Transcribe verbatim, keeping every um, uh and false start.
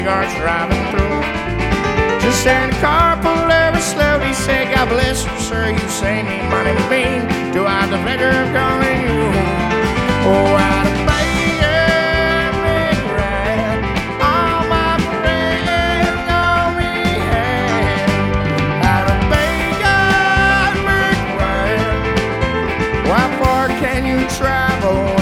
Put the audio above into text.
cars driving through. Just in the car, pull over slowly, say, God bless you, sir. You say me money mean. Do I have the pleasure of calling you home? Oh, out of Vegas, big rat. All my friends know me had. Out of Vegas, big rat. How far can you travel?